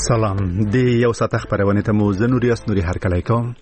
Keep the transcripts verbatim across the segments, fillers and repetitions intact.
سلام دی یو ساعت خبرونه ته مو زنوري اسنوري هرکلی کوم.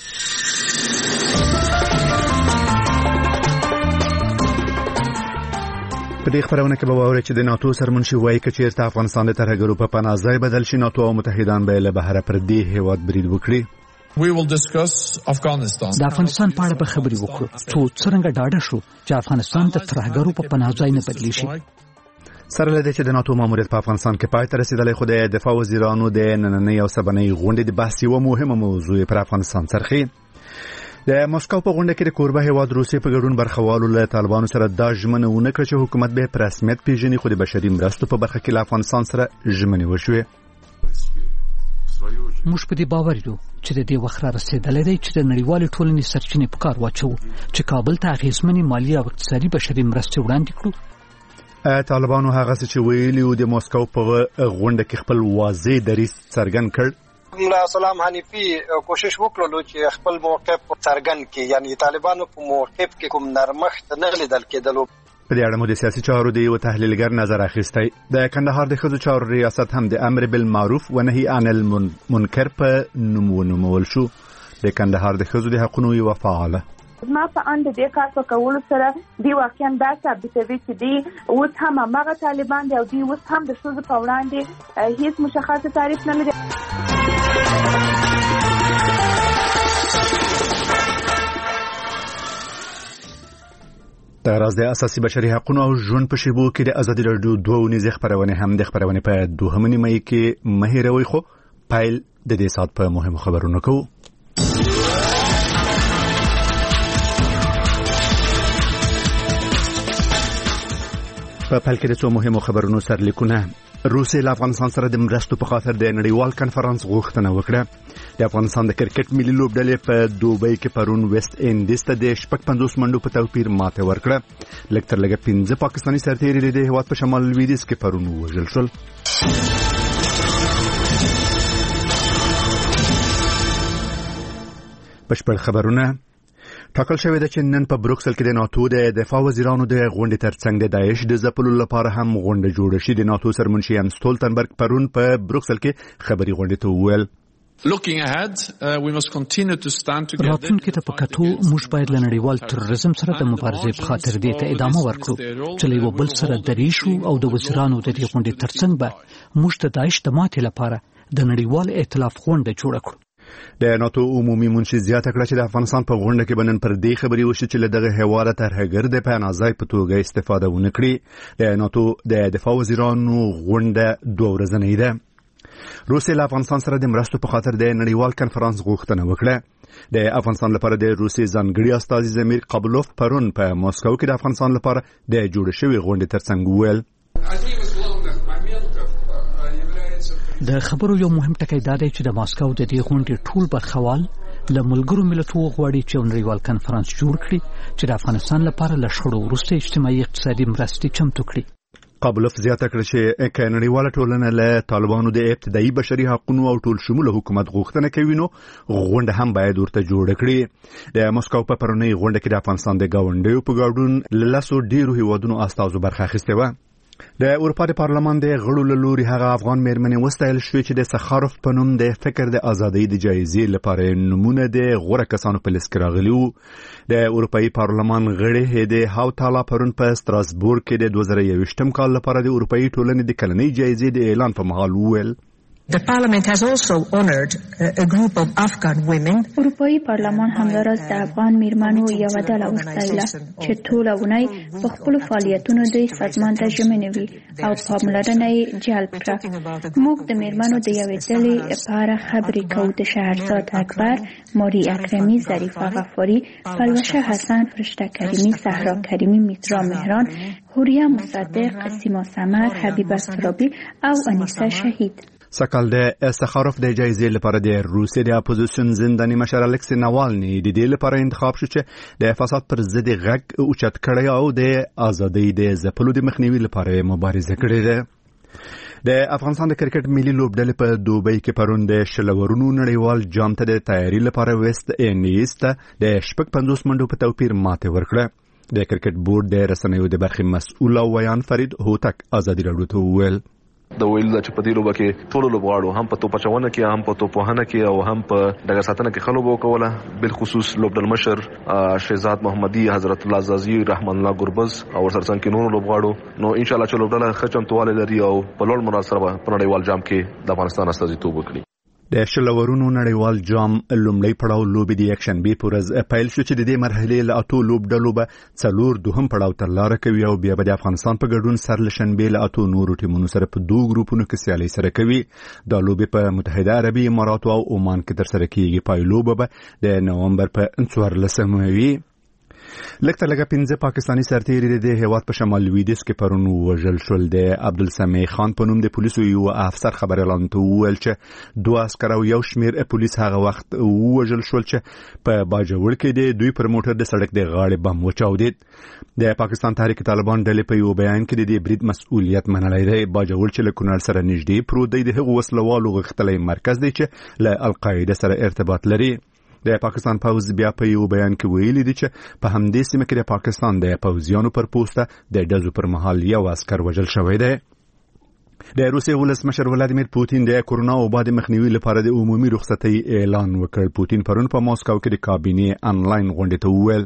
په دې خبرونه کې به واورئ چې د ناتو سرمنشي وایي که چېرته افغانستان د ترهګرو په پناه ځای بدل شي، ناتو او متحدان به له بهره پر دې هېواد برید وکړي. We will discuss Afghanistan. د افغانستان په اړه به خبرې وکړو څو څرنګه ډاډه شو چې افغانستان د ترهګرو په پناه ځای نه بدلی شي. سره له دې چې د ناتو ماموریت په افغانستان کې پای ته رسیدلی، خو د دفاع وزیرانو د نننۍ او سبنۍ غونډې د بحث یوه مهمه موضوع پر افغانستان څرخي. د مسکو په غونډه کې د کوربه هیواد روسیې په ګډون برخوالو له طالبانو سره دا ژمنه ونه کړه چې حکومت به په رسمیت پیژني، خو د بشري مرستو په برخه کې له افغانستان سره ژمنې وشوې. موږ په دې باور یو چې د دې وخت را رسېدلی دی چې د نړیوالې ټولنې سرچینې په کار واچوو چې کابل ته اغېزمنې مالي او اقتصادي بشري مرستې وړاندې کړو. طالبانو هغه څه چې ویلي و د مسکو په غونډه کې خپل واضح دریځ څرګند کړ. ملا سلام حنیفي کوشش وکړلو چې خپل موقف څرګند کړي، یعنی طالبانو په موقف کې کوم نرمښت نه لیدل کېدلو. په دې اړه مو د سیاسي چارو د یو تحلیلګر نظر اخیستی. د کندهار د ښځو چارو ریاست هم د امر بالمعروف و نهي عن المنکر په نوم ونومول شو. د کندهار د ښځو د حقونو یوه فعاله ما په اند دې کار په کولو سره دی واقعا دا ثابتوي چې دی اوس هم هغه طالبان دی او دی اوس هم د ښځو په وړاندې هیڅ مشخصه تعریف نه لري. د راز د اساسي بشري حقوقو او ژوند په شیبو کې د ازادي راډیو دوه نيزه خبرونه هم د خبرونه په دوهمه نیمه کې مهیروي، خو پایل د دې سات په مهم خبرونه کوو. په پایل کې د څو مهمو خبرونو سرلیکونه. روسیې له افغانستان سره د مرستو په خاطر د نړیوال کنفرانس غوښتنه وکړه. د افغانستان د کرکټ ملي لوبډلې په دوبۍ کې پرون ویسټ انډیز ته د شپږ پنځوس منډو په توپیر ماته ورکړه. لږ تر لږه پنځه پاکستاني سرتېري د هېواد په شمال لویدیځ کې پرون ووژل شول. بشپړ خبرونه. ټاکل شوې ده چې نن په بروکسل کې د ناتو د دفاع وزیرانو د غونډې ترڅنګ د داعش د ځپلو لپاره هم غونډه جوړه شي. د ناتو سرمنشي یم ستولتنبرګ پرون په بروکسل کې خبري غونډې ته وویل Looking ahead, uh, we must continue to stand together. راتلونکي ته په کتو موږ باید له نړیوال تروریزم سره د مبارزې په خاطر دې ته ادامه ورکړو چې له یو بل سره درېشو او د وزیرانو د دې غونډې ترڅنګ به موږ د داعش د ماتې لپاره د نړیوال ائتلاف غونډه جوړه کړو. د ناتو عمومي منشي زیاته کړه چې د افغانستان په غونډه کې بنن پر دې خبري وشي چې له دغه هیواده ترهګر د پناه ځای په توګه استفاده ونه کړي. د ناتو د دفاع وزیرانو غونډه دوه ورځنۍ ده. روسیې له افغانستان سره د مرستو په خاطر د نړیوال کنفرانس غوښتنه وکړه. د افغانستان لپاره د روسیې ځانګړي استازي زمیر قابلوف پرون په مسکو کې د افغانستان لپاره د جوړ شوی غونډې ترڅنګ وویل د خبرو یو مهم ټکی دا دی چې د ماسکو د دې غونډې ټول برخوال له ملګرو ملتونو غواړي چې نړیوال کنفرانس جوړ کړي چې د افغانستان لپاره له شخړو وروسته اجتماعي اقتصادي مرستې چمتو کړي. قابلوف زیاته کړه چې نړیواله ټولنه له طالبانو د ابتدایي بشري حقوقو او ټول شموله حکومت غوښتنه کوي، نو غونډه هم باید ورته جوړه کړي. د مسکو په پرونی غونډه کې د افغانستان د گاونډیو په ګډون لاسو ډیرو هیوادونو استازو برخه اخیسته و. د اروپا د پارلمان د غړو له لوري هغه افغان میرمنې وستایل شوې چې د سخاروف په نوم د فکر د ازادۍ د جایزې لپاره نمونه د غوره کسانو په لیست کې راغلي وو. د اروپایي پارلمان غړي هدي هاوتالا پرون په ستراسبورګ کې د دوه زره یوویشتم کال لپاره د اروپایي ټولنې د کلنۍ جایزې د اعلان په مهال وویل The parliament has also honored a group of Afghan women. اروپایي پارلمان همداراز د افغان میرمنو یو ډله وستایله چې ټول اونۍ په خپل فعالیتونو د سازمان ته ژمنې وي او پاملرنه یې جلب کړه. موږ د میرمنو د یوې ډلې لپاره خبرې کوو د شهرزاد اکبر، ماری اکرمی، ظریفه غفاری، پلوشه حسن، فرشته کریمی، صحرا کریمی، میترا مهران، حوریه مصدق، سیما سمر، حبیبه سرابی او انیسه شهید. سکال د سخاروف د جایزې لپاره د روسیې د اپوزیشن زنداني مشر الکسی ناوالني د دې لپاره انتخاب شو چې د فساد پر ضد غږ اوچت کړی او د ازادۍ د ځپلو د مخنیوي لپاره مبارزه کړې ده. د افغانستان د کرکټ ملي لوبډلې په دوبۍ کې پرون د شلورونو نړیوال جام ته د تیاری لپاره ویسټ انډیز ته د شپږ پنځوس منډو په توپیر ماته ورکړه. د کرکټ بورډ د رسنیو د برخې مسؤل او ویان فرید هوتک ازادي راډیو ته وویل د ویل چې په دې لوبه کې ټول لوبغاړو هم په توپچونه کې هم په توپوهنه کې او هم په دغه ساتنه کې خلوب وکوله بل خصوص لوبډل مشر شهزاد محمدي حضرت الله زازي رحمان الله ګربز او سره څنګه نور لوبغاړو نو ان شاء الله چې لوبډل خچمتواله لري او په لوړ مناسبه په نړیوال جام کې د افغانستان استازیتوب وکړي. د شلورونو نړیوال جام لومړی پړاو لوبې د یکشنبه په ورځ پیل شو چې د دې مرحلې له اتو لوبډلو به څلور دوهم پړاو تر لاره کوي او بیا به د افغانستان په ګډون سر له شنبه له اتو نورو ټیمونو سره په دوه ګروپونو کې سیالي سره کوي. دا لوبې په متحده عربي اماراتو او عمان کې تر سره کیږي. پایلوبه به د نومبر په څوارلسمه وي. لکه لکه پنځه پاکستانی سرتیري د هیواد په شمال لویدیځ کې پرون وژل شول. د عبدالسمیع خان په نوم د پولیسو یو افسر خبر اعلان وکړ چې دوه عسكر او یو شمیر پولیس هغه وخت وژل شول چې په باجوړ کې د دوی پر موټر د سړک د غاړې بم وچاودید. د پاکستان تحریک طالبان ډلې په یو بیان کې د دې برید مسؤلیت منلی دی. باجوړ چې له کونړ سره نږدې پروت دی د هغو وسلوالو غښتلی مرکز دی چې له القاعده سره ارتباط لري. د پاکستان پوز بیا په یو بیان کې ویلي دي چې په همدې سیمه کې د پاکستان د پوځیانو پر پوسټه د ډزو پر مهال یو عسكر وژل شوی دی. د روسیې ولسمشر ولادیمیر پوتین د کورونا وبا د مخنیوي لپاره د عمومي رخصتۍ اعلان وکړ. پوتین پرون په ماسکو کې د کابینې انلاین غونډې ته وویل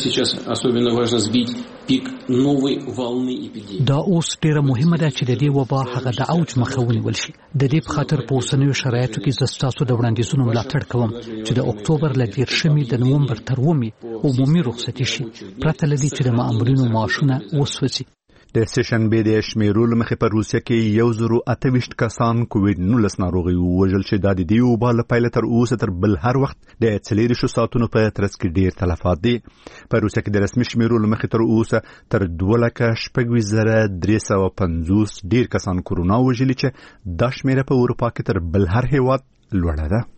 دا اوس ډیره مهمه ده چې د دې وبا هغه د اوج مخه ونیول شي. د دې په خاطر په اوسنیو شرایطو کې زه ستاسو د وړاندیزونو ملاتړ کوم چې د اکتوبر له دیرشمې د نومبر تر اوومې عمومي رخصتي شي پرته له دې چې د مامورینو معاشونه وسوځي. د سشنبه د شمیرول مخې په روسیه کې یو زرو اته ویشت کسان کووډ نولس ناروغي وژل چې د دې وبا له پیل تر اوسه تر بل هر وخت د څلور شو ساعتونو په ترڅ کې ډیر تلفات دي. په روسیه کې د رسمي شمیرول مخې تر اوسه تر دوه لکه شپږ زره درې سوه پنځوس ډیر کسان کورونا وژلي چې د شمیره په اروپا کې تر بل هر هیواد لوړه ده.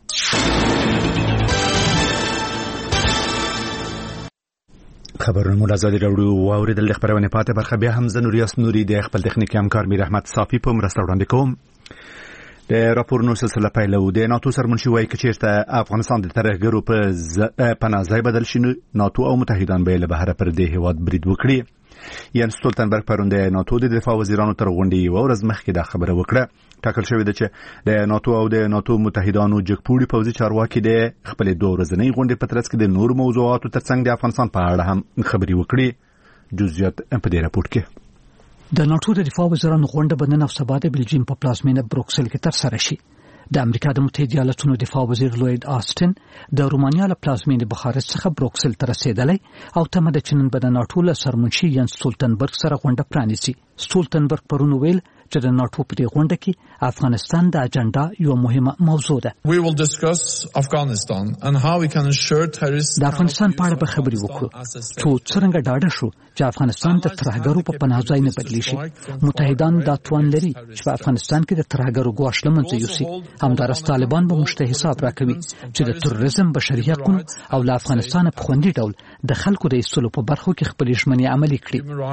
خبرونه مو لازم راوړو واوریدل د خبرونه پاتې برخه بیا هم زنوریاس نوري د خپل تخنیکی همکار میر احمد صافی په مرسته وړاندې کوم. د راپورونو سلسله پیلو. د ناتو سرمنشي وایي چې چیرته افغانستان د ترهګرو په پناه بدل شي ناتو او متحدان به له بهر پر د هیواد برید وکړي. یانس ستولتنبرګ پرون د ناتو د دفاع وزیرانو تر غونډې یو ورځ مخکې دا خبره وکړه. ټاکل شوې ده چې د ناتو او د ناتو متحدانو جګپوړي پوځي چارواکي د خپل دوه ورځنۍ غونډې په ترڅ کې د نور موضوعاتو ترڅنګ د افغانستان په اړه هم خبري وکړي. جزئیات په دې راپور کې. د ناتو د دفاع وزیرانو غونډه بنن او سبا د بلجیم په پلازمینه بروکسل کې تر سره شي. د امریکا د متحده ایالاتونو دفاع وزیر لوید آستن د رومانیا له پلازمینه بخارست څخه بروکسل ته رسیدلی او تمه ده چې نن به د ناتو له سرمنشي یانس ستولتنبرګ سره غونډه پرانیسي. ستولتنبرګ پرون ویل چې د ناتو په دې غونډه کې افغانستان د اجنډا یو مهمه موضوع ده. We will discuss Afghanistan and how we can ensure terrorists د افغانستان په اړه به خبرې وکړو چې څنګه ډاډه شو چې افغانستان د ترهګرو په پناه ځای نه بدلی شي. متحدان دا توان لري چې په افغانستان کې د ترهګرو ګواښ له منځه یوسي. همدارس طالبان به موږ ته حساب راکوي چې د تروریزم بشري حقوقو او له افغانستان په خوندي ډول د خلکو د ایستلو په برخو کې خپل ژمنې عملي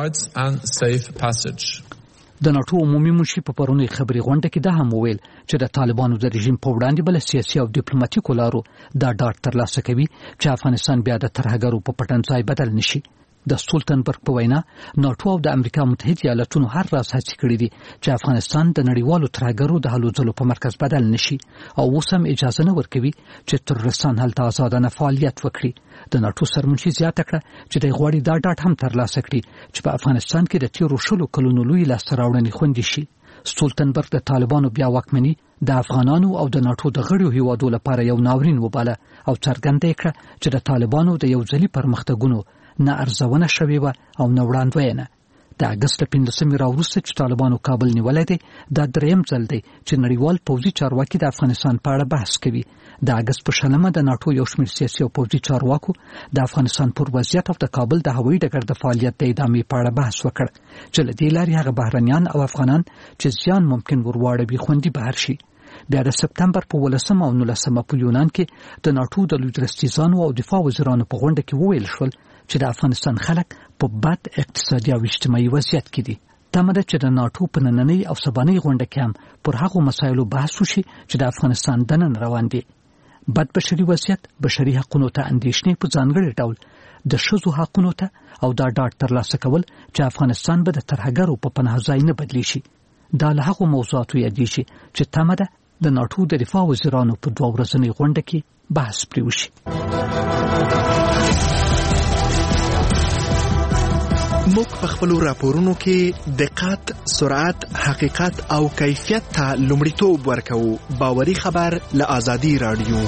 کړي. د ناتو عمومي منشي په پرونی خبري غونډه کې دا هم وویل چې د طالبانو د رژیم په وړاندې بل سیاسي او ډیپلوماټیکو لارو دا ډاډ ترلاسه کوي چې افغانستان بیا د ترهګرو په پټنځای بدل نشي. د ستولتنبرګ په وینا ناتو او د امریکا متحده ایالاتونو هر راز هڅې کړې دي چې افغانستان د نړیوالو ترهګرو د هلو ځلو په مرکز بدل نشي او اوس هم اجازه نه ورکوي چې ترورستان هلته آزادانه فعالیت وکړي. د ناتو سرمنشي زیاته کړه چې د غوړي دا ډاټ هم ترلاسه کړي چې په افغانستان کې د تیرو شلو کلونو لوی لاسته راوړنې خوندي شي. ستولتنبرګ د طالبانو بیا واکمني د افغانانو او د ناتو د غړیو هیوادو لپاره یو ناورین وباله او څرګنده کړه چې د طالبانو د یو ځلي پرمختګونو نه ارزونه شوې و او نه وړاندوینه. د اگست پنځمې راوروسته چې طالبانو کابل نیولای دی دا دریم ځل دی چې نړیوال پوځي چارواکي د افغانستان په اړه بحث کوي. د اگست په شلمه د ناتو یو شمېر سیاسي او پوځي چارواکو د افغانستان پر وضعیت او د کابل د هوایي ډګر د فعالیت د ادامې په اړه بحث وکړ چې له دې لارې هغه بهرنیان او افغانان چې زیان ممکن ورواړوي خوندي بهر شي. بیا د سپتمبر په ولسمه او نولسمه په یونان کې د ناتو د لوی درستیزانو او دفاع وزیرانو په غونډه کې وویل شول چې د افغانستان خلک په بد اقتصادي او اجتماعي وضعیت کې دي. تمه ده چې د ناتو په نننۍ او سبانۍ غونډه کې هم پر هغو مسایلو بحث وشي چې د افغانستان دننه روان دي. بد بشري وضعیت، بشري حقوقو ته اندېښنې په ځانګړي ډول د ښځو حقوقو ته او دا ډاډ ترلاسه کول چې افغانستان به د ترهګرو په پناه ځای نه بدلی شي. دا له هغو موضوعاتو یادېږي چې تمه ده د ناټو د دفاع وزیرانو په دوه ورځنۍ غونډه کې بحث پرې وشي. موږ په خپلو راپورونو کې دقت، سرعت، حقیقت او کیفیت ته لومړیتوب ورکوو. باوري خبر له آزادي راډیو.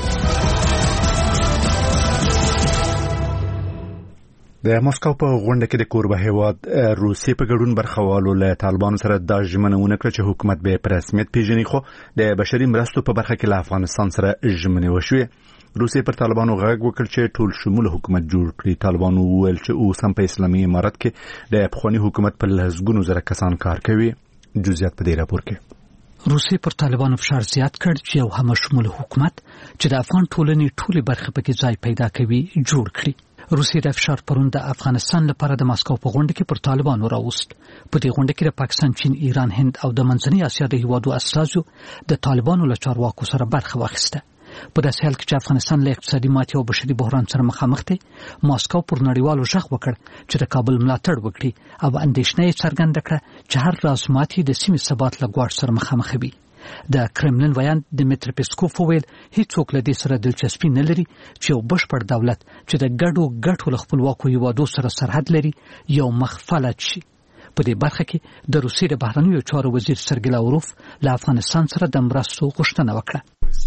د مسکو په غونډه کې د کوربه هیواد روسیې په ګډون برخوالو له طالبانو سره دا ژمنونه کړه چې حکومت به په رسمیت پیژني، خو د بشري مرستو په برخه کې له افغانستان سره ژمنې وشوې. روسیې پر طالبانو غږ وکړ چې ټول شمول حکومت جوړ کړي. طالبانو وویل چې اوس هم په اسلامي امارت کې د پخواني حکومت په لسګونو زره کسان کار کوي. جزئیات په دې راپور کې. روسیې پر طالبانو فشار زیات کړ چې یو همشمول حکومت چې د افغان ټولنې ټولې برخې پکې ځای پیدا کوي جوړ کړي. روسیې د فشار پرون د افغانستان لپاره د مسکو په غونډه کې پر طالبانو راوست. په دې غونډه کې د پاکستان، چین، ایران، هند او د منځنۍ اسیا د هیوادو استازو د طالبانو له چارواکو سره برخه واخیسته. په داسې حال کې چې افغانستان له اقتصادي ماتې او بشري بحران سره مخامخ دی، ماسکو پر نړیوالو غږ وکړ چې د کابل ملاتړ وکړي او اندېښنه یې څرګنده کړه چې هر راز ماتې د سیمې ثبات له ګواښ سره مخامخ وي. د کرملین ویان دمیتری پیسکوف وویل هیڅوک له دې سره دلچسپي نه لري چې یو بشپړ دولت چې د ګډو ګټو له خپلواکو هیوادو سره سرحد لري یو مخ فلج شي. په دې برخه کې د روسیې د بهرنیو چارو وزیر سرګی لاوروف له افغانستان سره د مرستو غوښتنه وکړه.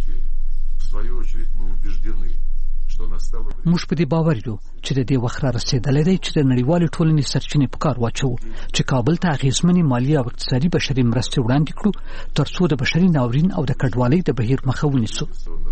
موږ په دې باور یو چې د دې وخت را رسېدلی دی چې د نړیوالې ټولنې سرچینې په کار واچوو چې کابل ته اغېزمنې مالي او اقتصادي بشري مرستې وړاندې کړو تر څو د بشري ناورین او د کډوالۍ د بهیر مخه ونیسو.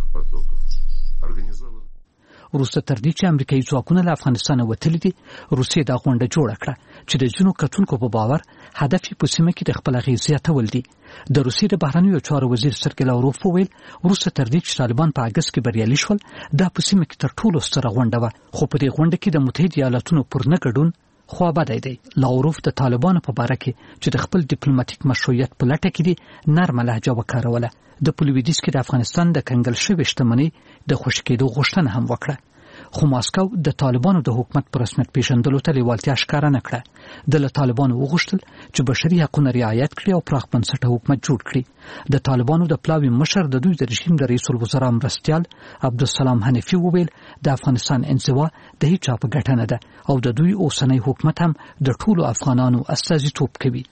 وروسته تر دې چې امریکایي ځواکونه له افغانستانه وتلي دي، روسیې دا غونډه جوړه کړه چې د ځینو کتونکو په باور هدف یې په سیمه کې د خپل اغېز زیاتول دي. د روسیې د بهرنیو چارو وزیر سرګی لاوروف وویل وروسته تر دې چې طالبان په اګست کې بریالي شول، دا په سیمه کې تر ټولو ستره غونډه وه، خو په دې غونډه کې د متحده ایالاتونو پر نه ګډون خوابدی دی. لاوروف د طالبانو په باره کې چې د خپل ډیپلوماټیک مشروعیت په لټه کې دي نرمه لهجه وکاروله. د پلویدیځ کې د افغانستان د کنګل شوې شتمنۍ د خوشي کېدو غوښتنه هم وکړه، خو ماسکو د طالبانو د حکومت په رسمیت پیژندلو ته لیوالتیا ښکاره نه کړه. د له طالبانو وغوښتل چې بشري حقونه رعایت کړي او پراخ بنسټه حکومت جوړ کړي. د طالبانو د پلاوي مشر د دوی د رژیم د رئیس الوزرا مرستیال عبدالسلام حنفي وویل د افغانستان انزوا د هیڅ چا په ګټه نه ده او د دوی اوسنی حکومت هم د ټولو افغانانو استازیتوب کوي.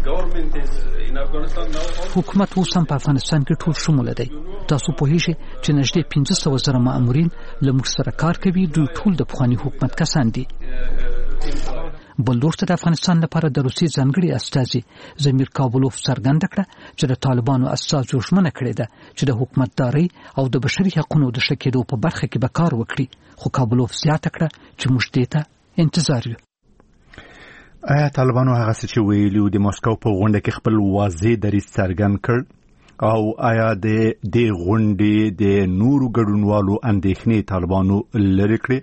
حکومت اوس هم په افغانستان کې ټول شموله دی. تاسو پوهیږئ چې نږدې پنځه سوه زره مامورین له موږ سره کار کوي. دوی ټول د پخواني حکومت کسان دي. بل لور ته د افغانستان لپاره د روسیې ځانګړي استازي زمیر کابلوف څرګنده کړه چې د طالبانو استازو ژمنه کړې ده چې د حکومتدارۍ او د بشري حقونو د ښه کېدو په برخه کې به کار وکړي، خو کابلوف زیاته کړه چې موږ دې ته انتظار یو. آیا طالبانو هغه څه چې ویلي د مسکو په غونډه کې خپل واضح دریځ څرګند کړ او آیا د دې غونډې د نورو ګډونوالو اندېښنې طالبانو لرې کړې؟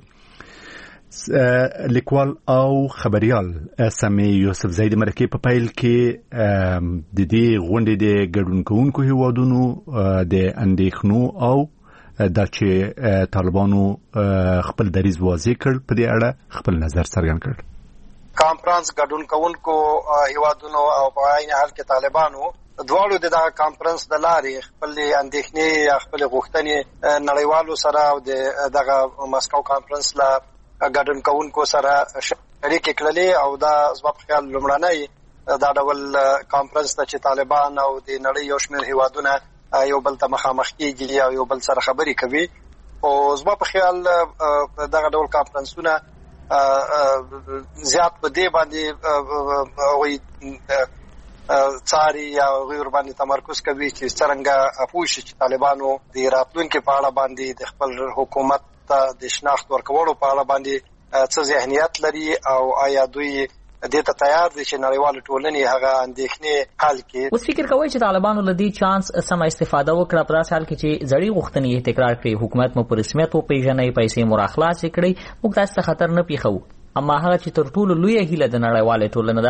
لیکوال او خبريال سامي یوسفزۍ د مرکې په پیل کې د دې غونډې د ګډون کوونکو هیوادونو د اندېښنو او د چې طالبانو خپل دریځ واضح کړ په دې اړه خپل نظر څرګند کړ. کانفرنس ګډون کوونکو هیوادونو او په عین حال کې طالبانو دواړو د دغه کانفرنس د لارې خپل اندېښنې یا خپل غوښتنې نړیوالو سره او دغه مسکو کانفرنس لا ګډون کوونکو سره شریک کړلې او دا زما په خیال لومړنی دا ډول کانفرنس ته چې طالبان او د نړۍ یو شمېر هیوادونه یو بل ته مخامخ کېږي او یو بل سره خبرې کوي. او زما په خیال دغه ډول کانفرنسونه زیات په دې باندې وایي څاري یا غیر باندې تمرکز کوي چې څنګه پوه شي چې طالبانو د راتلونکي په اړه باندې د خپل حکومت ته د شناخت ورکولو په اړه باندې څه ذهنیت لري او آیا دوی دې ته تیار دي چې نړیوال ټولنې هغه اندېښنې حل کړي. اوس فکر کوي چې طالبانو له دې چانس سم استفاده وکړه په داسې حال کې چې زړې غوښتنې تکرار کړي، حکومت مو په رسمیت وپېژني، پیسې مو راخلاص کړي، موږ تاسو ته خطر نه پیښو. اما هغه چې تر ټولو لویه هیله د نړیوالې ټولنې ده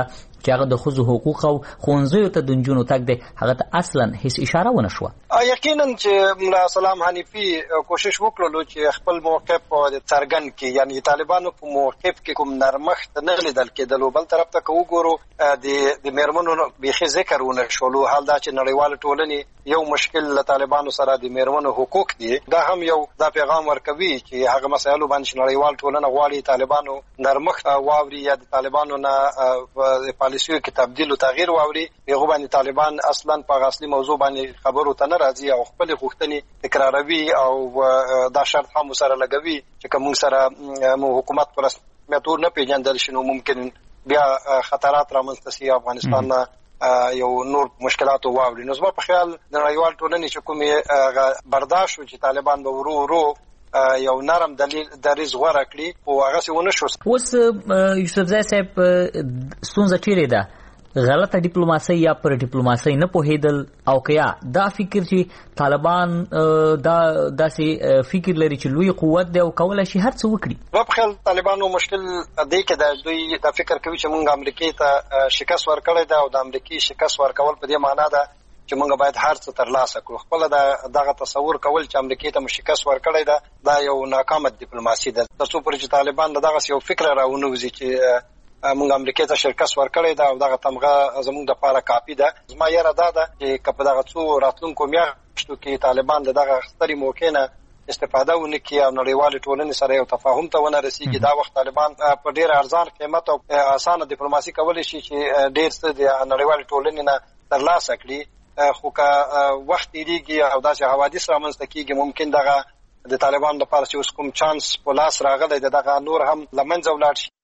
چې هغه د ښځو حقوق او ښوونځیو ته د نجونو تګ دی هغه ته اصلا هیڅ اشاره ونه شوه. یقینا چې ملا سلام حنیفي کوشش وکړلو چې خپل موقف څرګند کړي، یعنی طالبانو په موقف کې کوم نرمښت نه لیدل کېدلو. بل طرف ته که وګورو د د میرمنو بیخي ذکر ونه شولو. حال دا چې نړیوال ټولنې یو مشکل له طالبانو سره د میرمنو حقوق دي، دا هم یو دا پیغام ورکوي چې هغه مسایلو باندې نړیوال ټولنه غواړي طالبانو نرمښت واوري یا د طالبانو نه په پالیسیو کې تبدیل او تغییر واوري. هغه باندې طالبان اصلا په اصلي موضوع باندې خبرو ته نه راځي او خپل غوښتنې تکراروي او دا شرط هم سره لګوي چې کوم سره مو حکومت پر رسمیت نه پیژندل شنو ممکن بیا خطرات رامنځته شي افغانستان نه یو نور مشکلات واوري. نو زما په خیال د نړیوال ټولنې چې کومې برداشت چې طالبان به ورو ورو یو نرم دلیل دریز غوړه کړي او هغه څه ونه شو. اوس یوسفزای صاحب ستونزه چیرې ده؟ غلطه ډیپلوماسي یا پر ډیپلوماسي نه پوهیدل او کیا دا فکر چې طالبان دا داسې فکر لري چې لوی قوت دی او کولای شي هر څه وکړي؟ په خپل طالبانو مشکل دی کې دا دوی دا فکر کوي چې موږ امریکای ته شکست ورکړی دا او د امریکای شکست ورکول په دې معنی ده چې موږ باید هر څه ترلاسه کړو. خپل دا دغه تصور کول چې امریکای ته شکست ورکړی دا دا یو ناکامه ډیپلوماسي ده. تاسو پر چې طالبان دغه یو فکر راونوځي چې موږ امریکای ته شکست ورکړی دا او دغه تمغه زموږ د لپاره کافي ده. زما یاره دا ده چې کله دغه څو راتلونکو میاشتو کې طالبان دغه ستري موقع نه استفاده ونه کړي او نړیوال ټولنې سره یو تفاهم ته ونه رسیږي، دا وخت طالبان په ډیر ارزان قیمت او اسانه ډیپلوماسي کولی شي چې ډیر څه د نړیوال ټولنې نه ترلاسه کړي. خو که وخت تیریږي او داسې حوادث رامنځته کیږي ممکن دغه د طالبان لپاره چې اوس کوم چانس په لاس راغلی دغه نور هم لمنځه ولاړ شي.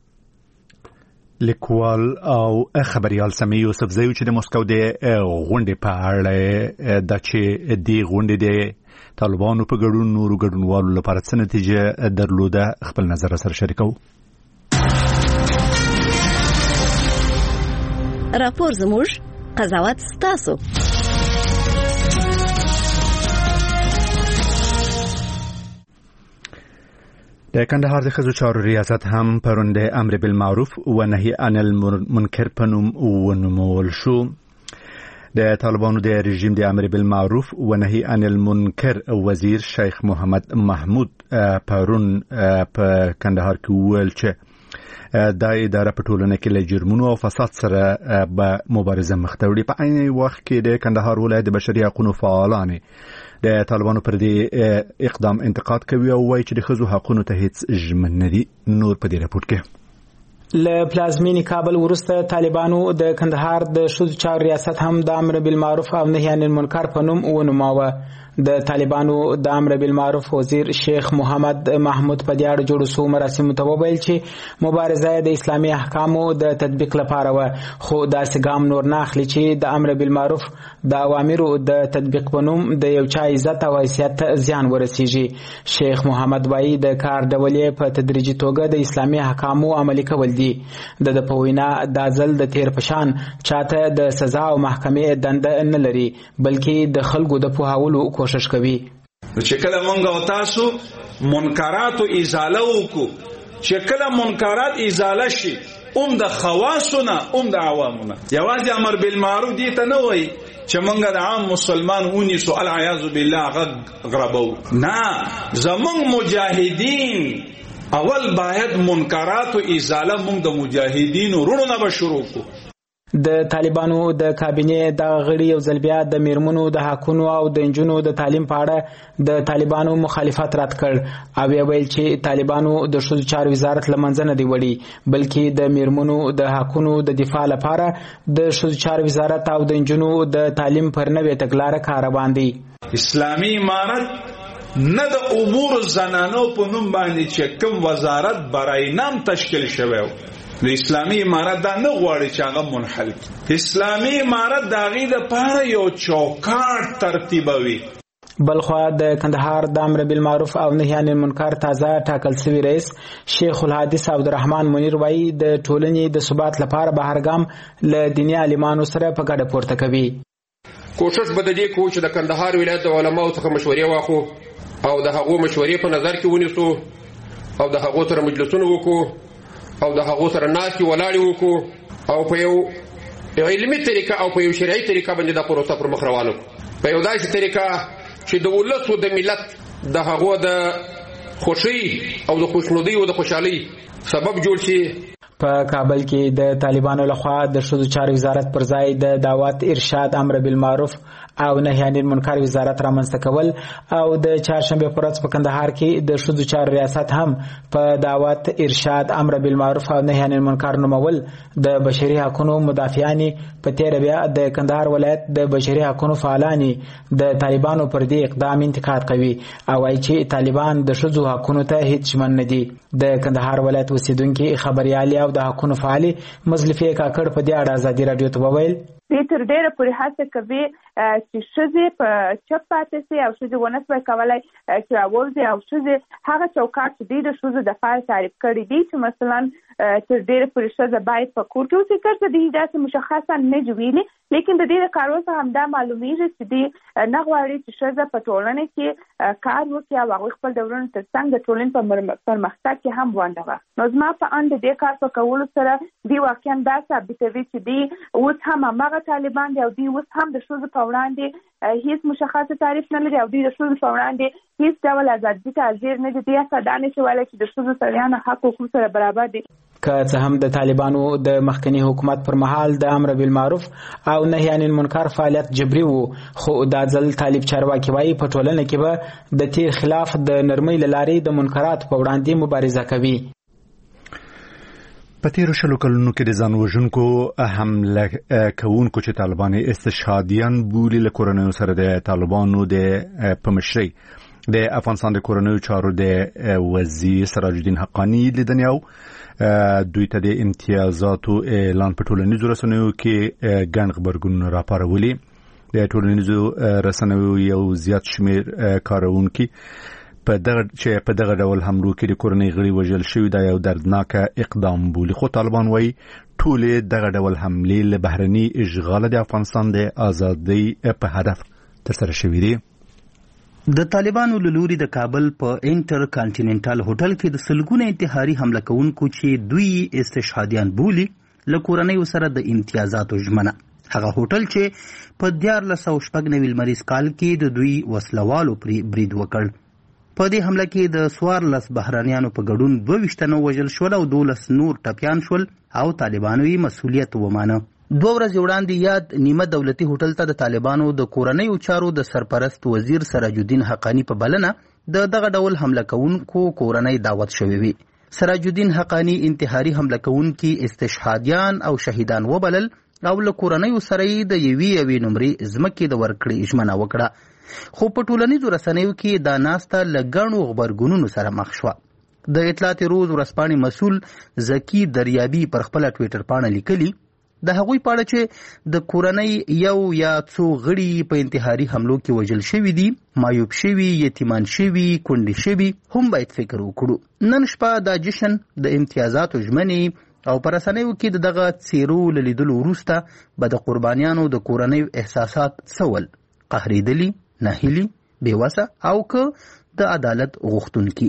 لیکوال او خبريال سمي یوسفزای چې د مسکو د غونډې په اړه د چې دی غونډې د طالبانو په ګډون نورو ګډونوالو لپاره څه نتیجه درلوده خپل نظر سره شریکو. راپور زموږ قضاوت ستاسو. د کندهار د ښځو چارو ریاست هم پرون د امر بالمعروف و نهي عن المنکر په نوم ونومول شو. د طالبانو د رژیم د امر بالمعروف و نهي عن المنکر وزیر شیخ محمد محمود پرون په کندهار کې وویل چې دا اداره په ټولنه کې له جرمونو او فساد سره به مبارزه مخ ته وړي. په عین وخت کې د کندهار ولایت د بشري حقوقو فعالان د طالبانو پر دې اقدام انتقاد کوي او وایي چې د ښځو حقوقو ته هیڅ ژمن نه دي. نور په دې راپور کې له پلازمینی کابل ورسته طالبانو د کندهار د ښځو چارو ریاست هم د امر بالمعروف او نهي عن المنکر په نوم ونوماوه. د طالبانو د امر بالمعروف وزیر شیخ محمد محمود په دې اړه جوړ شو مراسم ته وویل چې مبارزه د اسلامي احکامو د تطبیق لپاره و، خو دا سګام نور نه اخلي چې د امر بالمعروف د اوامرو د تطبیق په نوم د یو چا عزت او حیثیت زیان ورسیږي. شیخ محمد وایي د کار ډولې په تدریجي توګه د اسلامي احکامو عملي کول دي. د په وینا د ځل د تیر پشان چاته د سزا او محکمې دنده نه لري بلکې د خلکو د پوهاولو کوشش کوي. چې کله مونږ او تاسو منکرات او ازاله وکړو، چې کله منکرات ازاله شي اوم د خواصونه اوم د عوامونه، یوازې امر بالمعروف دي ته نه وای چې مونږ د عام مسلمان ونی سو العیاذ بالله غ غربو نه. زمونږ مجاهدین اول باید منکرات او ازاله مونږ د مجاهدین ورونو نه به شروع کو. د طالبانو د کابینې د غړي یو ځل بیا د میرمنو د حقونو او د انجونو د تعلیم په اړه د طالبانو مخالفت رد کړ او ویل چې طالبانو د ښځو چارو وزارت لمنځه نه دی وړي بلکې د میرمنو د حقونو د دفاع لپاره د ښځو چارو وزارت او د انجونو د تعلیم پر نوې تګلارې کار روان دي. اسلامي امارت نه د امور زنانو په نوم باندې چې کوم وزارت برای نام تشکیل شوی د اسلامي امارت دا نه غواړي چې هغه منحل کړي. اسلامي امارت د هغې دپاره یو چوکاټ ترتیبوي. بلخوا د کندهار د امر بالمعروف او نهي عن المنکر تازه ټاکل شوی رئیس شیخ الحدیث عبدالرحمن منیر وایي د ټولنې د ثبات لپاره به هر ګام له دیني عالمانو سره په ګډه پورته کوي. کوشش به د دې کوو چې د کندهار ولایت د علماو څخه مشورې واخلو او د هغو مشورې په نظر کې ونیسو او د هغو سره مجلسونه وکړو او د هغو سره ناستې ولاړې وکړو او په یو علمي طریقه او په یو شرعي طریقه باندې دا پروسه پر مخ روانه په یو داسې طریقه چې د ولس او د ملت د هغو د خوشي او د خوشنودي او د خوشحالي سبب جوړ شي. په کابل کې د طالبانو لخوا د ښځو چارو وزارت پر ځای د دعوت ارشاد امر بالمعروف او نهي عن المنکر وزارت رامنځته کول او د چهارشنبه پر ورځ په کندهار کې د ښځو چارو ریاست هم په دعوت ارشاد امر بالمعروف او نهي عن المنکر نومول د بشري حقوقو مدافعان په تیر بیا د کندهار ولایت د بشري حقوقو فعالان د طالبانو پر دې اقدام انتقاد کوي او وايي چې طالبان د ښځو حقوقو ته هیڅ ژمن نه دي. د کندهار ولایت اوسیدونکو خبريالي او د حقوقو فعالي مزلفي کاکړ په دې اړه ازادي رادیو ته وویل دې تر ډیره پورې هڅه کوي چې ښځې په چپ پاتې شي او ښځې ونه شوی کولی چې راووځي او ښځې هغه چوکاټ چې دوی د ښځو دپاره تعریف کړي دي چې مثلا تر ډیره پورې ښځه باید په کور کې اوسي که څه دوی داسې مشخصا نه دي ویلي لیکن د دې د کارو څخه همدا معلومیږي چې دوی نه غواړي چې ښځه په ټولنه کې کار وکړي او هغوی خپل ډولونه تر څنګ د ټولنې په پرمختګ کې هم ونډه واخلي. نو زما په اند د دې کار په کولو سره دوی واقعا دا ثابتوي چې دوی اوس هم هماغه طالبان دي او دوی اوس هم د ښځو په وړاندې هیڅ مشخص تعریف نه لري او دوی د ښځو په وړاندې هیڅ ډول ازادي ته حاضر نه دي. دوی حتی دا نشي ویلی چې د ښځو سړیانو حق حقوق سره برابر دي. که څه هم د طالبانو د مخکنی حکومت پر مهال د امر بالمعروف او نهي عن المنکر فعالیت جبري وو خو دا ځل طالب چارواکي وايي په ټولنه کې به د تیر خلاف د نرمۍ له لارې د منکرات په وړاندې مبارزه کوي. په تیرو شلو کلونو کې د ځان وژونکو حمله کوونکو چې طالبان استشهادیان بولي له کورنیو سره د طالبانو د په مشرۍ د افغانستان د کورنیو چارو د وزیر سراج الدین حقانی لیدنې او دوی ته د امتیازاتو اعلان په ټولنیزو رسنیو کې ګڼ غبرګونونه راپارولي. د ټولنیزو رسنیو یو زیات شمېر کارونکي په دغه چې په دغه ډول حملو کې د کورنۍ غړي وژل شوي دا یو دردناک اقدام بولي خو طالبان وايي ټولې دغه ډول حملې له بهرني اشغال د افغانستان د ازادۍ په هدف ترسره شوي دي. د طالبانو له لوري د کابل په انټر کانټیننټل هوټل کې د سلګونه انتحاري حمله کوونکو چې دوی استشهادیان بولي له کورنیو سره د امتیازاتو ژمنه هغه هوټل چې په دیارلس سوه شپږ نوي لمریز کال کې د دوی وسلوالو پرې برید وکړ. په دې حمله کې د څوارلس بهرانیانو په ګډون دوه ویشت تنه وژل شول او دولس نور ټپیان شول او طالبانو یې مسؤلیت ومانه. دوه ورځې وړاندې یاد نیمه دولتي هوټل ته د طالبانو د کورنیو چارو د سرپرست وزیر سراج الدین حقانی په بلنه د دغه ډول حمله کوونکو کورنۍ دعوت شوی وي. سراج الدین حقانی انتحاري حمله کوونکي استشهادیان او شهیدان وبلل او له کورنیو سره یې د یوې یوې نمرې ځمکې د ورکړې ژمنه وکړه خو په ټولنیزو رسنیو کې دا ناسته له ګڼو غبرګونونو سره مخ شوه. د اطلاعات روز ورځپاڼې مسؤل زکی دریابي پر خپله ټویټر پاڼه لیکلي د هغوی په اړه چې د کورنۍ یو یا څو غړي په انتحاري حملو کې وژل شوي دي معیوب شوي یتیمان شوي کونډې شوي هم باید فکر وکړو. نن شپه دا جشن د امتیازاتو ژمنې او په رسنیو کې دغه څیرو له لیدلو وروسته به د قربانیانو د کورنیو احساسات څه ول قهرېدلي ناهیلي بېوسه او که د عدالت غوښتونکي.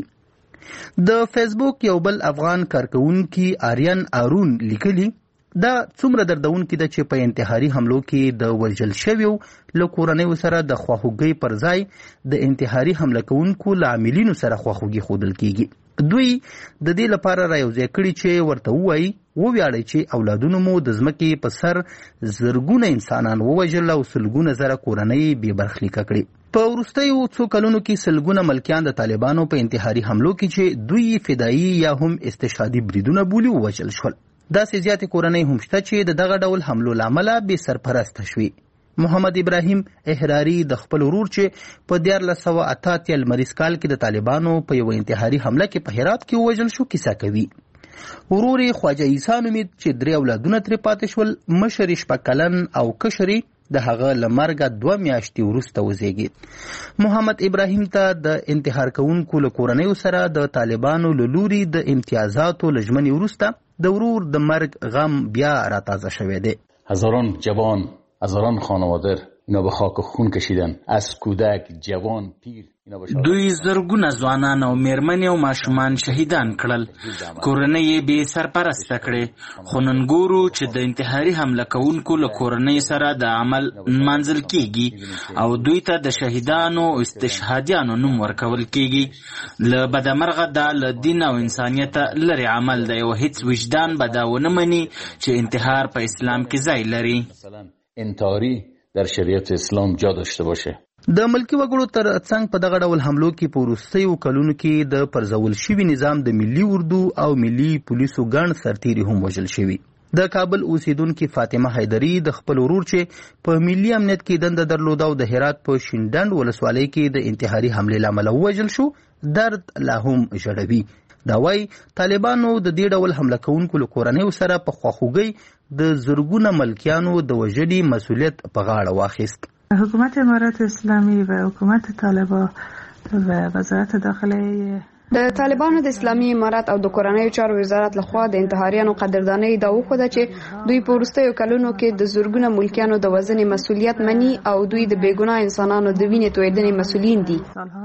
د فیسبوک یو بل افغان کارکونکي آریان آرون لیکلي دا څومره دردونکي ده چې په انتحاري حملو کې د وژل شویو له کورنیو سره د خواخوږۍ پر ځای د انتحاري حمله کوونکو له عاملینو سره خواخوږي ښودل کیږي. دوی د دې لپاره رايوځای کړي چې ورته ووایي وویاړئ چې اولادونو مو د ځمکې په سر زرګونه انسانان ووژل او سلګونه زره کورنۍ بې برخلیکه کړي. په وروستیو څو کلونو کې سلګونه ملکیان د طالبانو په انتحاري حملو کې چې دوی فدایي یا هم استشهادي بریدونه بولي ووژل شول. داسې زیاتې کورنۍ هم شته چې د دغه ډول حملو له امله بې سرپرسته شوي. محمد ابراهیم احراري د خپل ورور چې په دیارلس سوه اته اتیا لمریز کال کې د طالبانو په یوه انتحاري حمله کې په هرات کې ووژل شو کیسه کوي. ورور یې خواجه عیسی نومید چې درې اولادونه ترې پاتې شول مشر یې شپږ کلن او کشر یې د هغه له مرګه دوه میاشتې وروسته وزیږېد. محمد ابراهیم ته د انتحار کوونکو له کورنیو سره د طالبانو له لوري د امتیازاتو له ژمنې وروسته د ورور د مرګ غم بیا راتازه شوی دی. هزاران جوان هزاران خانواده اینا به خاک خون کشیدن، از کودک، جوان، پیر. دوی زرګونه ځوانان او میرمنې او ماشومان شهیدان کړل، کورنۍ یې بې سرپرسته کړې. خو نن ګورو چې د انتحاري حمله کوونکو له کورنۍ سره د عمل نمانځل کیږي او دوی ته د شهیدانو او استشهادیانو نوم ورکول کیږي. له بدمرغه دا له دین او انسانیت لري عمل دی او هیڅ وجدان به دا ونه مني چې انتحار په اسلام کې ځای لري. انتحاری در شریعت اسلام جا داشته باشه. د ملکی وګړو تر څنګ په دغه ډول حملو کې په وروستیو کلونو کې د پرځول شوي نظام د ملي اردو او ملي پولیسو ګڼ سرتیري هم وژل شوي. د کابل اوسیدونکي فاطمه حیدري د خپل ورور چې په ملي امنیت کې دنده درلوده او د هرات په شینډنډ ولسوالۍ کې د انتحاري حملې له امله ووژل شو، درد لا هم ژړوي. دا وایي طالبانو د دې ډول حمله کوونکو له کورنیو سره په خواخوږۍ د زرګونه ملکیانو د وژلي مسؤلیت په غاړه واخیست. حکومت امارات اسلامی و حکومت طالبان و وزارت داخله د طالبانو د اسلامي امارات او د کورنیو چارو وزارت لخوا د انتحاریانو قدردانۍ دا وښوده چې دوی په وروستیو کلونو کې د زرګونه ملکیانو د وژنې مسؤلیت مني او دوی د بېګناه انسانانو د وینې تویېدنې مسؤلین دي.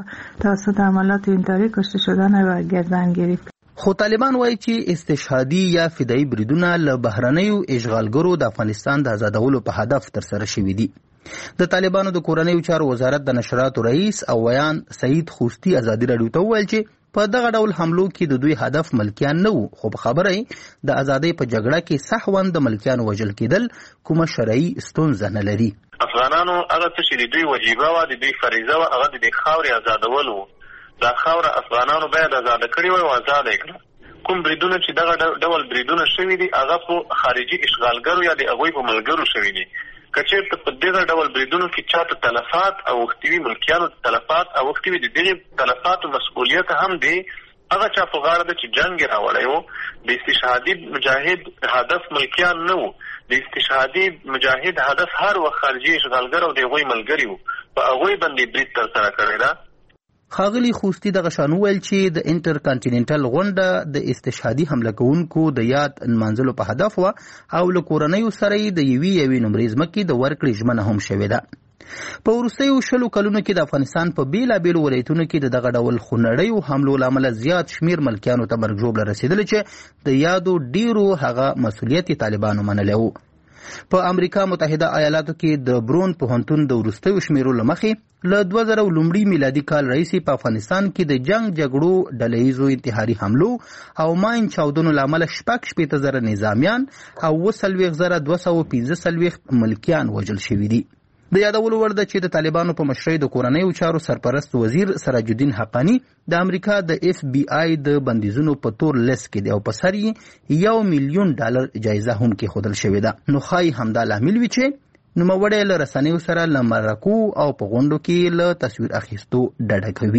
توسط عملیات انتحاری کشته شدن و گردنگیری. خو طالبان وایي چې استشهادي یا فدایي بریدونه له بهرنیو اشغالګرو د افغانستان د آزادولو په هدف ترسره شوي دي. د طالبانو د کورنیو چارو وزارت د نشراتو رئیس او ویان سعید خوستی ازادي راډیو ته وویل چې په دغه ډول حملو کې د دوی هدف ملکیان نه وو، خو په خبره یې د ازادۍ په جګړه کې سهواً د ملکیانو وژل کېدل کومه شرعي ستونزه نه لري. افغانانو هغه څه چې د دوی وجیبه وه، د دوی فریضه وه، هغه د دې خاورې ازادول وو. دا خاوره افغانانو باید ازاده کړې وای او ازاده یې کړه. کوم بریدونه چې دغه ډول بریدونه شوي دي هغه په خارجي اشغالګرو یا د هغوی په ملګرو شوي دي. که چېرته په دغه ډول بریدونو کې چاته تلفات او وختي ملکیانو تلفات او وختي د دغې تلفاتو مسؤلیت هم دی، هغه چا په غاړه ده چې جنګ یې راوړی و. د استشهادي مجاهد هدف ملکیان نه و، د استشهادي مجاهد هدف هر وخت خارجي اشغالګر او د هغوی ملګري وو، په هغوی باندې برید ترسره کړی ده. ښاغلي خوستی دغه شان وویل چې د انټر کانټیننټل غونډه د استشهادي حمله کوونکو د یاد نمانځلو په هدف وه او له کورنیو سره یې د یوې یوې نمرې ځمکې د ورکړې ژمنه هم شوې ده. په وروستیو شلو کلونو کې د افغانستان په بېلابېلو ولایتونو کې د دغه ډول خونړیو حملو له امله زیات شمېر ملکیانو ته مرګ ژوبله رسېدلې چې د یادو ډېرو هغه مسؤلیت یې طالبانو منلی و. په امریکا متحده ایالاتو کې د برون پوهنتون د وروستیو شمیرو له مخې له دوه زره لومړي میلادي کال راهیسې په افغانستان کې د جنګ جګړو ډله ییزو انتحاري حملو او ماین چاودنو له امله شپږ شپېته زره نظامیان او اوه څلوېښت زره دوه سوه پنځه څلوېښت ملکیان وژل شوي دي. د یادولو وړ ده چې د طالبانو په مشرۍ د کورنیو چارو سرپرست وزیر سراج الدین حقانی د امریکا د اف بی آی د بندیزونو په تور لیست کې دی او په سر یې یو میلیون ډالر جایزه هم کېښودل شوې ده. نو ښایي همدا لامل وي چې نوموړی له رسنیو سره له مرکو او په غونډو کې له تصویر اخیستو ډډه کوي.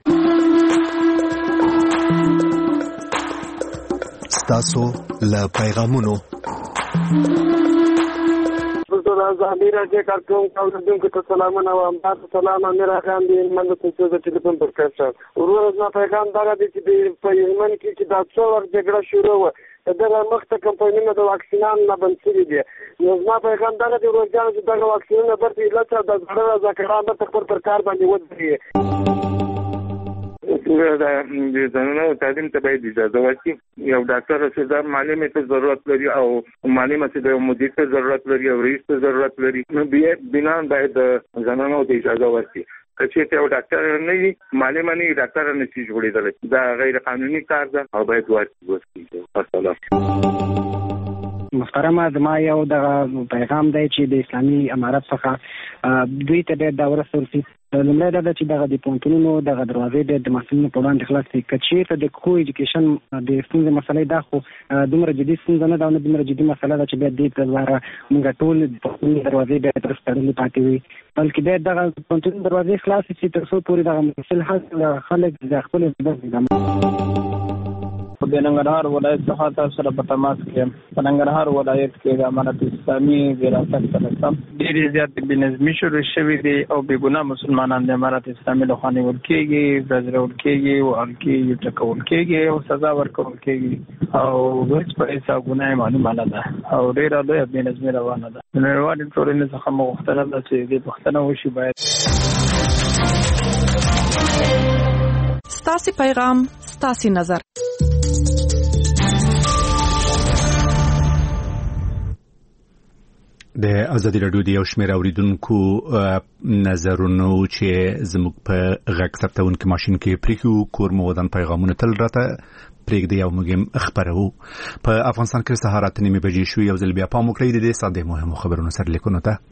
ستاسو له پیغامونو زمیر راځي کارکوم اوریدونکو ته سلامونه وایم. تاسو سلام امیر خان دی من ته څه د ټلیفون پر کار ورور زما پیغام دا دی چې په یمن کې چې دا څو ور جګړه شروع و دغه مخته کمپاینونه د واکسینان نه بند شوي دي. نو زما پیغام دا دی ورځان چې دغه واکسینونه برته لته د زړه ذکران به خپل پر کار باندې ودرېږي. د زنانو تعلیم ته باید اجازه ورکړي. یو ډاکټر رسیدار معلم ته ضرورت لري او معلم چې د مدیر ته ضرورت لري او رئیس ته ضرورت لري. نو بیا بنا باید زنانو ته اجازه ورکړي. چې یو ډاکټر نه وي معلم نه ډاکټر نه شي جوړېدلی. دا غیر قانوني کار ده او باید ورکړي. السلام محترمه زما یو دغه پیغام دی چې د اسلامي امارت څخه دوی ته باید دا ورسول شي. لومړی دا ده چې دغه د پوهنتونونو دغه دروازې باید د محصلینو په وړاندې خلاص شي. که چېرته د کو ایجوکیشن د ستونزې مسله دا خو دومره جدي ستونزه نه ده او نه دومره جدي مسله ده چې باید دې ته لپاره موږ ټول د پوهنتونونو دروازې باید تر تړلې پاتې وي، بلکې باید دغه پوهنتون دروازې خلاصې شي تر څو پورې دغه محصل خلک د خپلې په د ننګرهار ولایت څخه تاسو سره په تماس کې یم. په ننګرهار ولایت کې د امارت اسلامي وراثت سره ډېرې زیاتې بېنظمي شروع شوې دي او بې ګناه مسلمانان د امارت اسلامي لخوا نیول کېږي، ګرځول کېږي، وهل کېږي، ټکول کېږي او سزا ورکول کېږي او هېڅ په هېڅ ګناه معلومه نه ده او ډېره لویه بېنظمي روانه ده. د نړیوالې ټولنې څخه مو غوښتنه ده چې دې پوښتنه وشي باید ستاسې پیغام ستاسې نظر. د ازادي راډیو د یو شمېر اوریدونکو نظرونو چې زموږ په غږ ثبتونکي ماشین کې پرېښو کور مو ودان پیغامونه تل راته پرېږدي او موږ هم خپروو. په افغانستان کې سهار اته نیمې بجې شوې. یو ځل بیا پام وکړئ د دې ساده مهمو خبرونو سرلیکونو ته.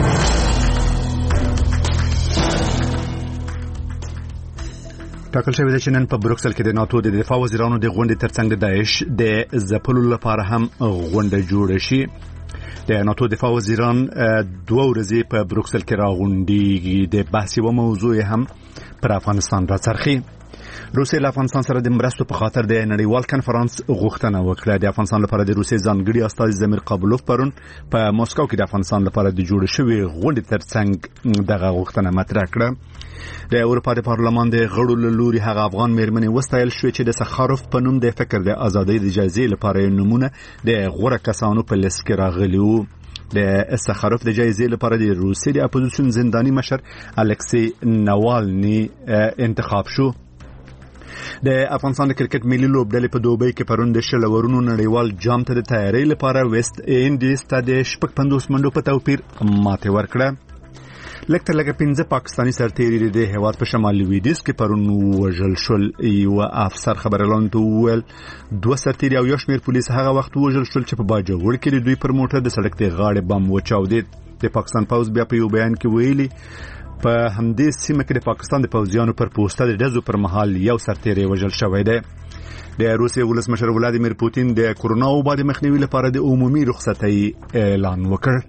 ټاکل شوې ده چې نن په بروکسل کې د ناتو د دفاع وزیرانو د غونډې ترڅنګ د داعش د ځپلو لپاره هم غونډه جوړه شي. د ناتو دفاع وزیران دوه ورځې په بروکسل کې راغونډېږي. د بحث یوه موضوع هم پر افغانستان راڅرخي. روسیې له افغانستان سره د مرستو په خاطر د نړیوال کنفرانس غوښتنه وکړه. د افغانستان لپاره د روسیې ځانګړي استازي ضمیر قابلوف پرون په مسکو کې د افغانستان لپاره د جوړ شوي غونډې ترڅنګ دغه غوښتنه مطرح کړه. د اروپا د پارلمان د غړو له لوري هغه افغان میرمنې وستایل شوې چې د سخاروف په نوم د فکر د ازادۍ د جایزې لپاره نمونه د غوره کسانو په لیست کې راغلي وو. د سخاروف د جایزې لپاره د روسیې د اپوزیسیون زنداني مشر الکسی ناوالني انتخاب شو. د افغانستان د کرکټ ملي لوبډلې په دوبۍ کې پرون د شل اورونو نړیوال جام ته د تیاری لپاره ویسټ انډیز ته د شپږ پنځوس منډو په توپیر ماتې ورکړه. لږ تر لږه پنځه پاکستاني سرتیري د هېواد په شمال لویدیځ کې پرون ووژل شول. یوه افسر خبريالانو ته وویل دوه سرتیري او یو شمېر پولیس هغه وخت ووژل شول چې په باجوړ کې د دوی پر موټر د سړک د غاړې بم وچاودېد. د پاکستان پوځ بیا په یو بیان کې ویلي په همدې سیمه کې د پاکستان د پوځیانو پر پوسټه د ډزو پر مهال یو سرتیری وژل شوی دی. د روسیې ولسمشر ولادیمیر پوتین د کورونا وبا د مخنیوي لپاره د عمومي رخصتۍ اعلان وکړ.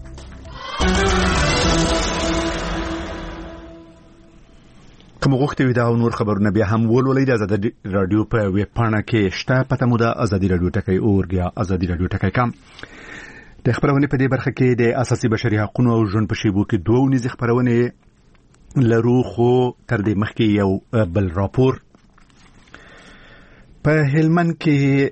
کوم غوښتي وي دا نور خبرونه بیا هم ولولئ. د ازادي رادیو په ویب پاڼه کې شته. پته مو ده ازادي رادیو ټکی اورګ یا ازادي رادیو ټکی کام. د خبرونې په دې برخه کې د اساسي بشري حقوقو او ژوند په شیبو کې دوه ونیزې خبرونه لرو، خو تر دې مخکې یو بل راپور. په هلمند کې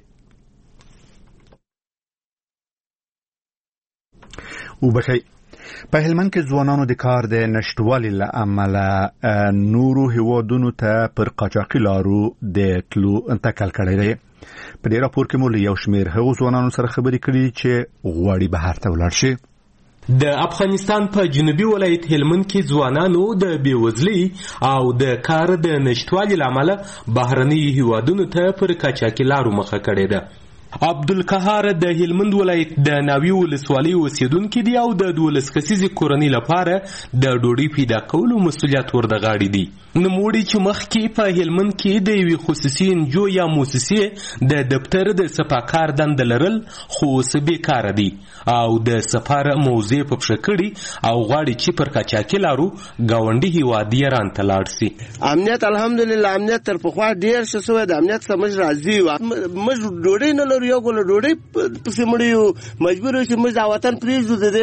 وبخي په هلمند کې ځوانانو د کار د نشټوالي له امله نورو هیوادونو ته پر قاچاقي لارو د تلو انتقال کړی دی. په دې راپور کې مو له یو شمېر هغو ځوانانو سره خبرې کړي چې غواړي بهر ته ولاړ شي. د افغانستان په جنوبي ولایت هلمند کې ځوانانو د بیوزلۍ او د کار د نشټوالي له امله بهرني هیوادونو ته پر قاچاقي لارو مخه کړې ده. عبدالقهار د هلمند ولایت د ناوی ولسوالۍ اوسیدونکي دي او د دولس کسیزې کورنۍ لپاره د ډوډۍ پیدا کولو مسؤلیت ورته غاړې دي. نوموړي چې مخکې په هلمند کې د یوې خصوصي انجو یا موسسې د دفتر د سپاکار دنده لرل، خو اوس بېکاره دي او د سفر موضوع په پښه کړي او غواړي چې پر قاچاقي لارو ګاونډي هیواد ایران ته لاړ شي. امنیت الحمدلله امنیت تر پخوا ډېر ښه شوی د امنیت څخه موږ راضي یو. موږ ډوډۍ نه لرو، یو ګوله ډوډۍ پسې مړ یو، مجبور یو چې موږ دا وطن پرېږدو د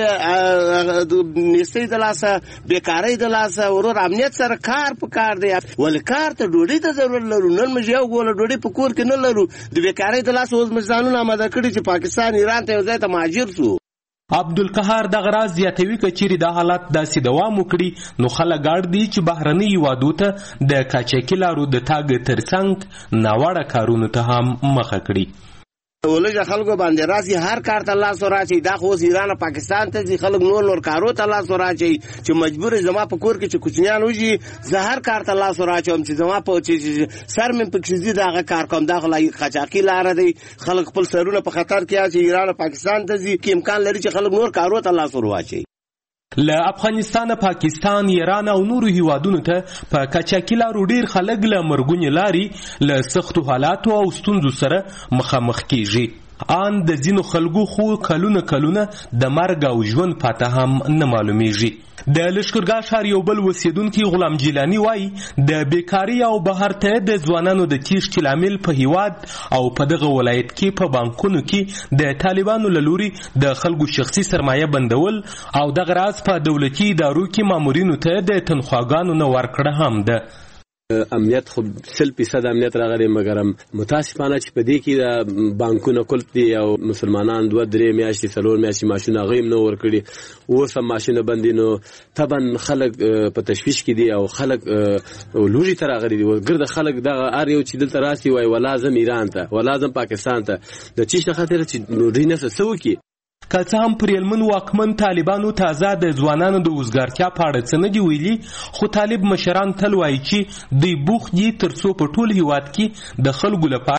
دې نیستۍ د لاسه بېکارۍ د لاسه. ورور امنیت سره کار په کار دی، ولې کار ته ډوډۍ ته ضرورت لرو. نن موږ یو ګوله ډوډۍ په کور کې نه لرو، د بېکارۍ د لاسه اوس موږ ځانونه اماده کړي چې پاکستان ایران ته یو ځای ته مهاجر شو. عبدالقهار دغه راز زیاتوي که چیرې دا حالت داسې دوام وکړي نو خلک اړ دي چې بهرني هیوادو ته د قاچاقي لارو د تګ ترڅنګ ناوړه کارونو ته هم مخه کړي. ولږه خلکو باندې راځي هر کار ته لاس وراچي. دا خو اوس ایران پاکستان ته ځي، خلک نور نور کارو ته لاس وراچي چې مجبور زما په کور کې چې کوچنیان وږي زه هر کار ته لاس وراچوم چې زما په چې سر مې پکې زی دغه کار کوم. دا خو قاچاقي لاره دی، خلک خپل سرونه په خطر کې اچي ایران پاکستان ته ځي، کې امکان لري چې خلک نور کارو ته لاس ورواچي. له افغانستان، پاکستان، ایران او نورو هیوادونو ته په قاچاقي لارو ډیر خلک له مرګونې لارې له سختو حالاتو او ستونزو سره مخامخ کیږي. ان د ځینو خلکو خو کلونه کلونه د مرګ او ژوند پته هم نه معلومیږي. د لشکرګاه ښار یو بل اوسیدونکي غلام جیلاني وایي د بیکاري او بهر ته د ځوانانو د تیښتې لامل په هیواد او په دغه ولایت کې په بانکونو کې د طالبانو له لوري د خلکو شخصي سرمایه بندول او دغه راز په دولتي ادارو کې مامورینو ته د تنخواګانو نه ورکړه هم ده. امنیت خو سل فیصد امنیت راغلی، مګر متاسفانه چې په دې کې د بانکونو کلپ دي او مسلمانان دوه درې میاشتې څلور میاشتې معاشونه هغوی هم نه ورکړي، اوس هم معاشونه بند دي. نو طبعا خلک په تشویش کې دي او خلک لوږې ته راغلي دي. ګرده خلک دغه هر یو چې دلته راسي وایي ولا ځم ایران ته، ولا ځم پاکستان ته، د چی څه خاطر چې دوی نه څه وکړي. که څه هم پر یلمن واکمن طالبانو تازه د ځوانانو د وزګارتیا په اړه څه نه دي ویلي، خو طالب مشران تل وایي چې دوی بوخت دي تر څو په ټول هیواد کې د خلکو لپاره